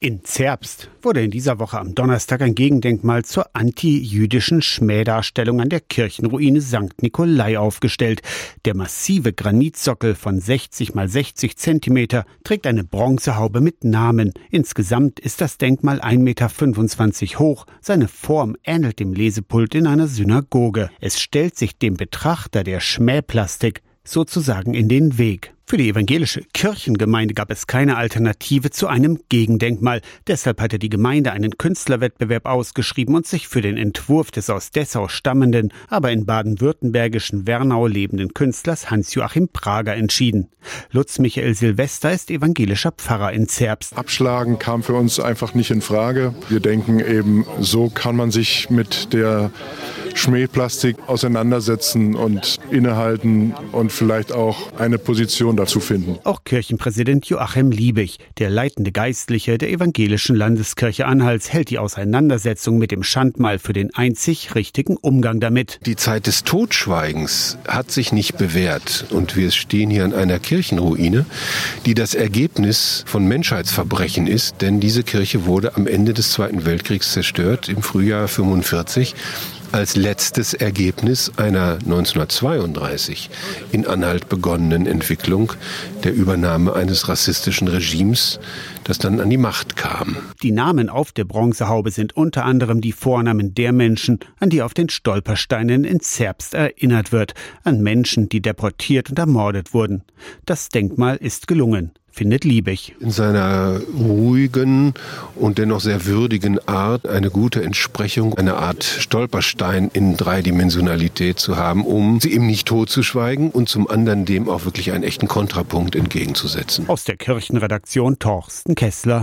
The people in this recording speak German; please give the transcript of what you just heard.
In Zerbst wurde in dieser Woche am Donnerstag ein Gegendenkmal zur anti-jüdischen Schmähdarstellung an der Kirchenruine St. Nikolai aufgestellt. Der massive Granitsockel von 60 mal 60 Zentimeter trägt eine Bronzehaube mit Namen. Insgesamt ist das Denkmal 1,25 Meter hoch. Seine Form ähnelt dem Lesepult in einer Synagoge. Es stellt sich dem Betrachter der Schmähplastik sozusagen in den Weg. Für die evangelische Kirchengemeinde gab es keine Alternative zu einem Gegendenkmal. Deshalb hatte die Gemeinde einen Künstlerwettbewerb ausgeschrieben und sich für den Entwurf des aus Dessau stammenden, aber in baden-württembergischen Wernau lebenden Künstlers Hans-Joachim Prager entschieden. Lutz Michael Silvester ist evangelischer Pfarrer in Zerbst. Abschlagen kam für uns einfach nicht in Frage. Wir denken eben, so kann man sich mit der Schmähplastik auseinandersetzen und innehalten und vielleicht auch eine Position dazu finden. Auch Kirchenpräsident Joachim Liebig, der leitende Geistliche der evangelischen Landeskirche Anhalts, hält die Auseinandersetzung mit dem Schandmal für den einzig richtigen Umgang damit. Die Zeit des Totschweigens hat sich nicht bewährt und wir stehen hier an einer Kirchenruine, die das Ergebnis von Menschheitsverbrechen ist, denn diese Kirche wurde am Ende des Zweiten Weltkriegs zerstört, im Frühjahr 1945. Als letztes Ergebnis einer 1932 in Anhalt begonnenen Entwicklung der Übernahme eines rassistischen Regimes, das dann an die Macht kam. Die Namen auf der Bronzehaube sind unter anderem die Vornamen der Menschen, an die auf den Stolpersteinen in Zerbst erinnert wird, an Menschen, die deportiert und ermordet wurden. Das Denkmal ist gelungen, findet Liebig. In seiner ruhigen und dennoch sehr würdigen Art eine gute Entsprechung, eine Art Stolperstein in Dreidimensionalität zu haben, um sie eben nicht totzuschweigen und zum anderen dem auch wirklich einen echten Kontrapunkt entgegenzusetzen. Aus der Kirchenredaktion Torsten Kessler.